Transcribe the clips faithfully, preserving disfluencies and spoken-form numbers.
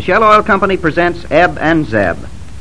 Shell Oil Company presents Ebb and Zeb.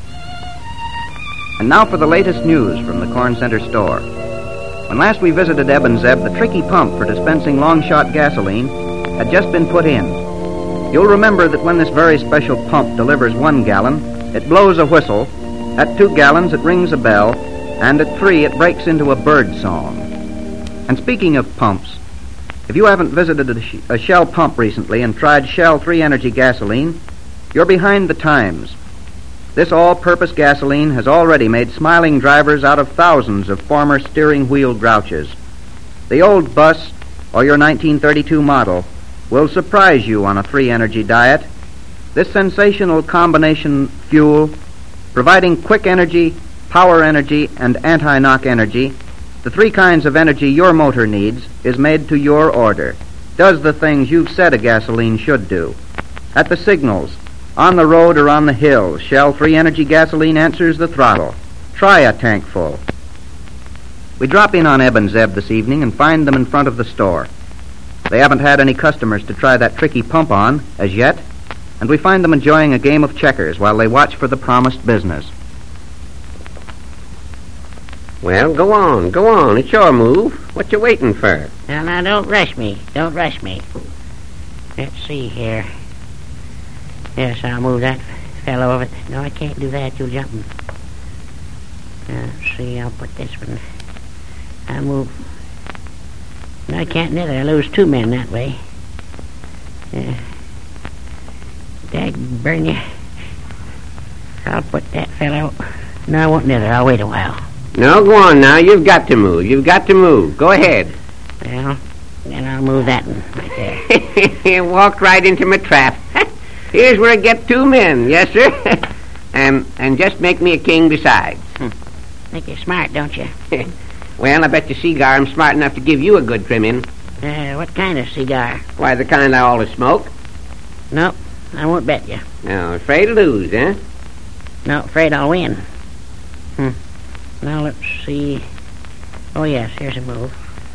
And now for the latest news from the Corn Center store. When last we visited Ebb and Zeb, the tricky pump for dispensing long-shot gasoline had just been put in. You'll remember that when this very special pump delivers one gallon, it blows a whistle. At two gallons, it rings a bell. And at three, it breaks into a bird song. And speaking of pumps, if you haven't visited a, sh- a Shell pump recently and tried Shell three Energy gasoline, you're behind the times. This all-purpose gasoline has already made smiling drivers out of thousands of former steering wheel grouches. The old bus or your nineteen thirty-two model will surprise you on a three Energy diet. This sensational combination fuel, providing quick energy, power energy, and anti-knock energy, the three kinds of energy your motor needs, is made to your order. Does the things you've said a gasoline should do. At the signals, on the road or on the hills, Shell three Energy gasoline answers the throttle. Try a tank full. We drop in on Ebb and Zeb this evening and find them in front of the store. They haven't had any customers to try that tricky pump on as yet, and we find them enjoying a game of checkers while they watch for the promised business. Well, go on, go on. It's your move. What you waiting for? Now, now, don't rush me. Don't rush me. Let's see here. Yes, I'll move that fellow over. No, I can't do that. You'll jump him. Uh, let's see, I'll put this one. I'll move. No, I can't neither. I lose two men that way. Uh, dag burn you. I'll put that fellow. No, I won't neither. I'll wait a while. No, go on now. You've got to move. You've got to move. Go ahead. Well, then I'll move that one right there. You walked right into my trap. Here's where I get two men. Yes, sir. and and just make me a king besides. Hmm. Think you're smart, don't you? Well, I bet you cigar I'm smart enough to give you a good trimming. Uh, what kind of cigar? Why, the kind I always smoke. Nope, I won't bet you. No, afraid to lose, eh? No, afraid I'll win. Hmm. Now, let's see. Oh, yes, here's a move.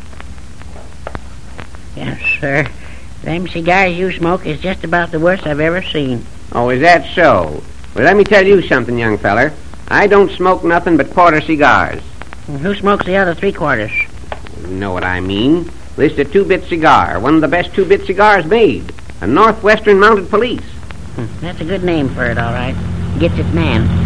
Yes, sir. Them cigars you smoke is just about the worst I've ever seen. Oh, is that so? Well, let me tell you something, young feller. I don't smoke nothing but quarter cigars. And who smokes the other three quarters? You know what I mean. This is a two-bit cigar, one of the best two-bit cigars made. A Northwestern Mounted Police. Hmm, that's a good name for it, all right. Gets it man.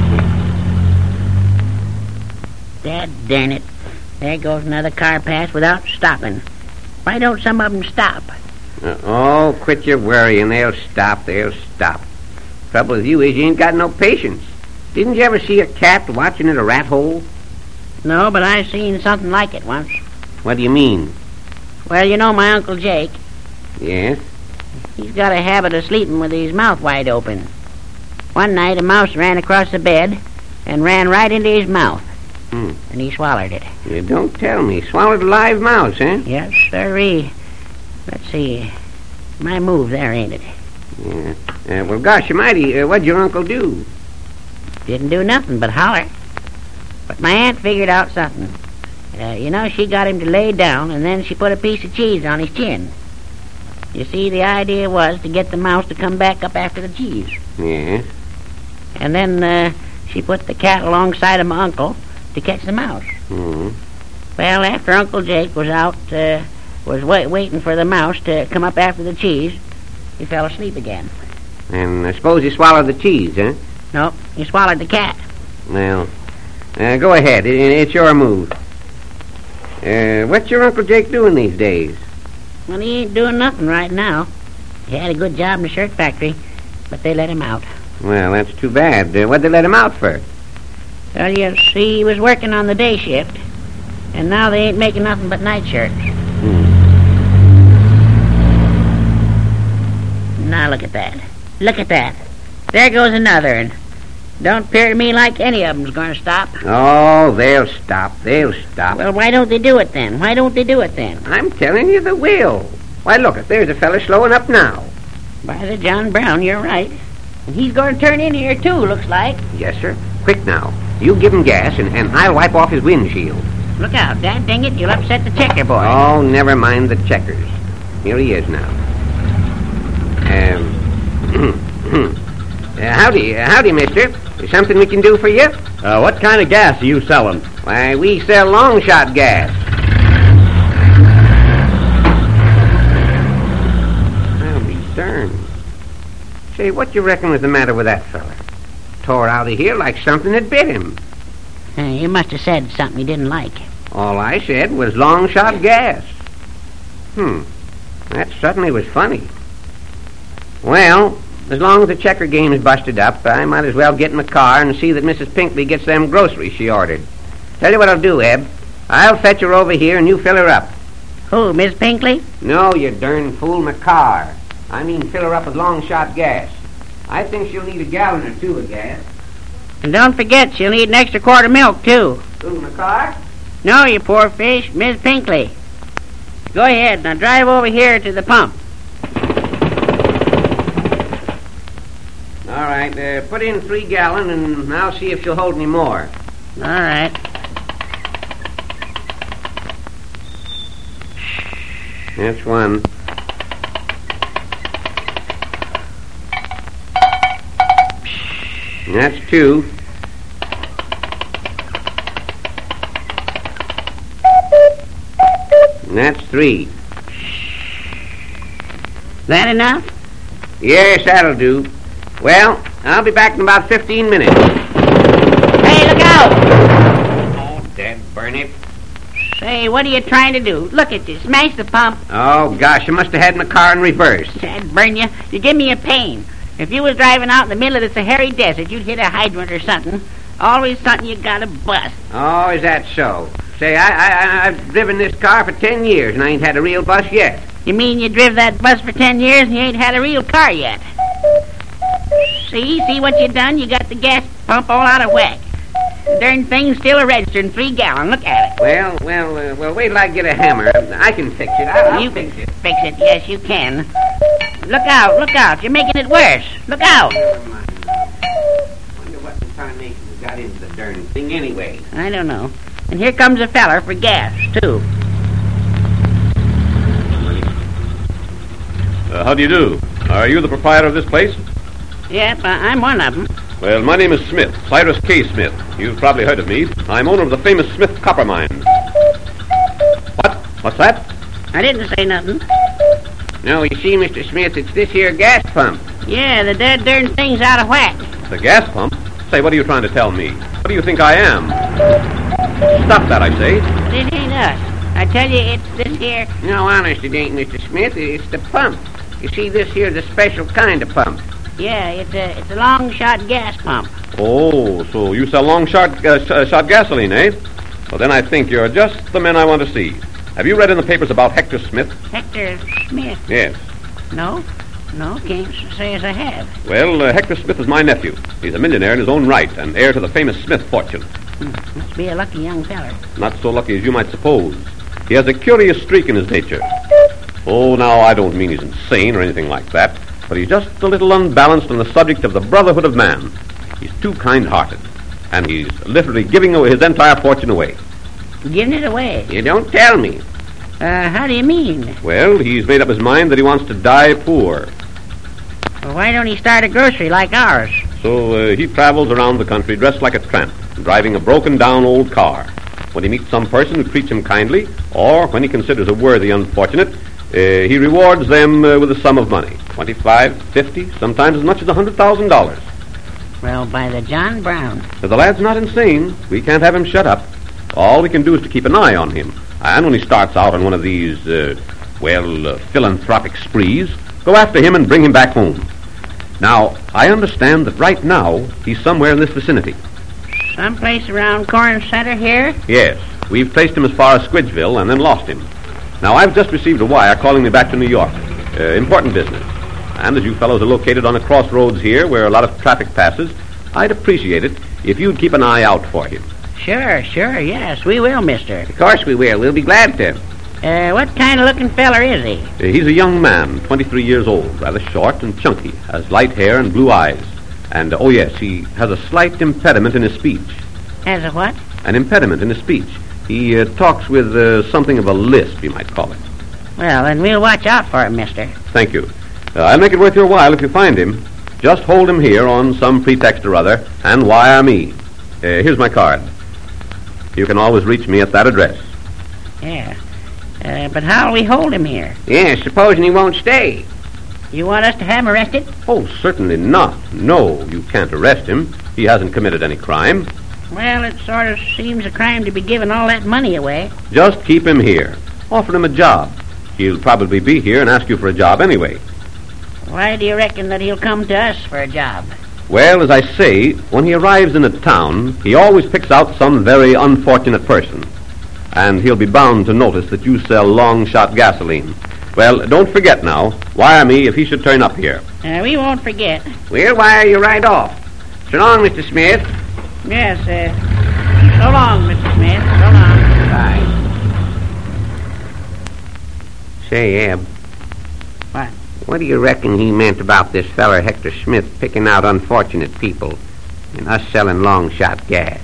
Dad darn it. There goes another car past without stopping. Why don't some of them stop? Uh, oh, quit your worrying. They'll stop. They'll stop. Trouble with you is you ain't got no patience. Didn't you ever see a cat watching at a rat hole? No, but I seen something like it once. What do you mean? Well, you know my Uncle Jake. Yes? He's got a habit of sleeping with his mouth wide open. One night a mouse ran across the bed and ran right into his mouth. Hmm. And he swallowed it. You don't tell me. Swallowed a live mouse, eh? Yes, sirree. Let's see. My move there, ain't it? Yeah. Uh, well, gosh almighty, uh, what'd your uncle do? Didn't do nothing but holler. But my aunt figured out something. Uh, you know, she got him to lay down, and then she put a piece of cheese on his chin. You see, the idea was to get the mouse to come back up after the cheese. Yes? And then uh, she put the cat alongside of my uncle to catch the mouse. Mm-hmm. Well, after Uncle Jake was out, uh, was wait- waiting for the mouse to come up after the cheese, he fell asleep again. And I suppose you swallowed the cheese, eh? Nope, he swallowed the cat. Well, uh, go ahead. It, it's your move. Uh, what's your Uncle Jake doing these days? Well, he ain't doing nothing right now. He had a good job in the shirt factory, but they let him out. Well, that's too bad. Uh, what'd they let him out for? Well, you see, he was working on the day shift, and now they ain't making nothing but night shirts. Hmm. Now look at that. Look at that. There goes another, and don't appear to me like any of them's going to stop. Oh, they'll stop. They'll stop. Well, why don't they do it then? Why don't they do it then? I'm telling you they will. Why, look, if there's a fella slowing up now. By the John Brown, you're right. And he's going to turn in here, too, looks like. Yes, sir. Quick now. You give him gas, and, and I'll wipe off his windshield. Look out, Dad, dang it, you'll upset the checker boy. Oh, never mind the checkers. Here he is now. Um, uh, howdy, uh, howdy, mister. Is something we can do for you? Uh, what kind of gas are you selling? Why, we sell long shot gas. I'll be darned. Say, what you reckon was the matter with that fella? Tore out of here like something had bit him. Uh, you must have said something you didn't like. All I said was long shot gas. Hmm. That certainly was funny. Well, as long as the checker game is busted up, I might as well get in the car and see that Missus Pinkley gets them groceries she ordered. Tell you what I'll do, Eb. I'll fetch her over here and you fill her up. Who, Miss Pinkley? No, you darn fool, my car. I mean fill her up with long shot gas. I think she'll need a gallon or two of gas. And don't forget, she'll need an extra quart of milk, too. Who, my car? No, you poor fish, Miss Pinkley. Go ahead, now drive over here to the pump. All right, uh, put in three gallon, and I'll see if she'll hold any more. All right. That's one. That's two. And that's three. That enough? Yes, that'll do. Well, I'll be back in about fifteen minutes. Hey, look out! Oh, dead burn it. Say, what are you trying to do? Look at you. Smash the pump. Oh, gosh, I must have had my car in reverse. Dad, burn you. You give me a pain. If you was driving out in the middle of the Sahara Desert, you'd hit a hydrant or something. Always something you gotta bust. Oh, is that so? Say, I, I, I've driven this car for ten years, and I ain't had a real bus yet. You mean you driv that bus for ten years and you ain't had a real car yet? See? See what you done? You got the gas pump all out of whack. The darn thing's still a registering three gallon. Look at it. Well, well, uh, well, wait till I get a hammer. I can fix it. I'll, I'll you fix it. Fix it. Yes, you can. Look out. Look out. You're making it worse. Look out. Never mind. Wonder what incarnation got into the darn thing anyway. I don't know. And here comes a feller for gas, too. Uh, how do you do? Are you the proprietor of this place? Yep, uh, I'm one of them. Well, my name is Smith, Cyrus K. Smith. You've probably heard of me. I'm owner of the famous Smith Copper Mine. What? What's that? I didn't say nothing. No, you see, Mister Smith, it's this here gas pump. Yeah, the dead darn thing's out of whack. The gas pump? Say, what are you trying to tell me? What do you think I am? Stop that, I say. But it ain't us. I tell you, it's this here. No, honest, it ain't, Mister Smith. It's the pump. You see, this here's a special kind of pump. Yeah, it's a it's a long shot gas pump. Oh, so you sell long shot, uh, sh- uh, shot gasoline, eh? Well, then I think you're just the men I want to see. Have you read in the papers about Hector Smith? Hector Smith? Yes. No, no, can't say as I have. Well, uh, Hector Smith is my nephew. He's a millionaire in his own right and heir to the famous Smith fortune. Hmm, must be a lucky young feller. Not so lucky as you might suppose. He has a curious streak in his nature. Oh, now, I don't mean he's insane or anything like that, but he's just a little unbalanced on the subject of the brotherhood of man. He's too kind-hearted, and he's literally giving away his entire fortune away. Giving it away? You don't tell me. Uh, how do you mean? Well, he's made up his mind that he wants to die poor. Well, why don't he start a grocery like ours? So uh, he travels around the country dressed like a tramp, driving a broken-down old car. When he meets some person who treats him kindly, or when he considers a worthy unfortunate, uh, he rewards them uh, with a sum of money. Twenty-five, fifty, sometimes as much as a hundred thousand dollars. Well, by the John Brown. The lad's not insane. We can't have him shut up. All we can do is to keep an eye on him. And when he starts out on one of these, uh, well, uh, philanthropic sprees, go after him and bring him back home. Now, I understand that right now he's somewhere in this vicinity. Someplace around Corn Center here? Yes. We've traced him as far as Squidgeville and then lost him. Now, I've just received a wire calling me back to New York. Uh, important business. And as you fellows are located on a crossroads here where a lot of traffic passes, I'd appreciate it if you'd keep an eye out for him. Sure, sure, yes, we will, mister. Of course we will. We'll be glad to. Uh, what kind of looking feller is he? Uh, he's a young man, twenty-three years old, rather short and chunky, has light hair and blue eyes. And, uh, oh yes, he has a slight impediment in his speech. Has a what? An impediment in his speech. He uh, talks with uh, something of a lisp, you might call it. Well, then we'll watch out for him, mister. Thank you. Uh, I'll make it worth your while if you find him. Just hold him here on some pretext or other and wire me. Uh, here's my card. You can always reach me at that address. Yeah. Uh, but how'll we hold him here? Yeah, supposing he won't stay. You want us to have him arrested? Oh, certainly not. No, you can't arrest him. He hasn't committed any crime. Well, it sort of seems a crime to be giving all that money away. Just keep him here. Offer him a job. He'll probably be here and ask you for a job anyway. Why do you reckon that he'll come to us for a job? Well, as I say, when he arrives in a town, he always picks out some very unfortunate person. And he'll be bound to notice that you sell long-shot gasoline. Well, don't forget now. Wire me if he should turn up here. Uh, we won't forget. We'll wire you right off. So long, Mister Smith. Yes, uh, so long, Mister Smith. So long. Bye. Say, Eb. What? What do you reckon he meant about this feller Hector Smith picking out unfortunate people and us selling long-shot gas?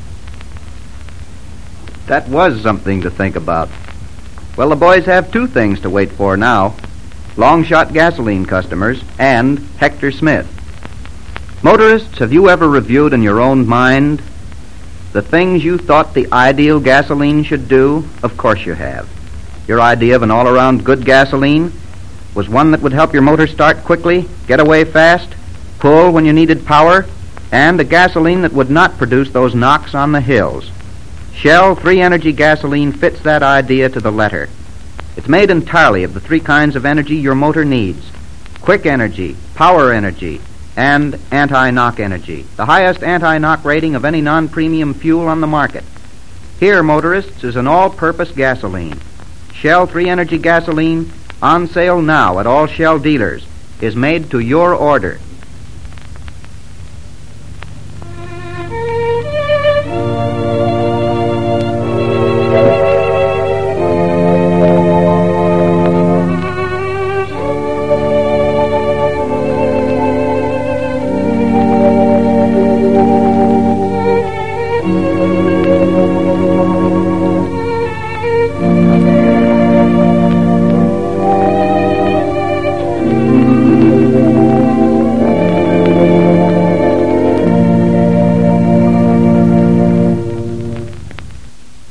That was something to think about. Well, the boys have two things to wait for now. Long-shot gasoline customers and Hector Smith. Motorists, have you ever reviewed in your own mind the things you thought the ideal gasoline should do? Of course you have. Your idea of an all-around good gasoline was one that would help your motor start quickly, get away fast, pull when you needed power, and a gasoline that would not produce those knocks on the hills. Shell three energy gasoline fits that idea to the letter. It's made entirely of the three kinds of energy your motor needs: quick energy, power energy, and anti-knock energy, the highest anti-knock rating of any non-premium fuel on the market. Here, motorists, is an all-purpose gasoline. Shell three energy gasoline, on sale now at all Shell dealers, is made to your order.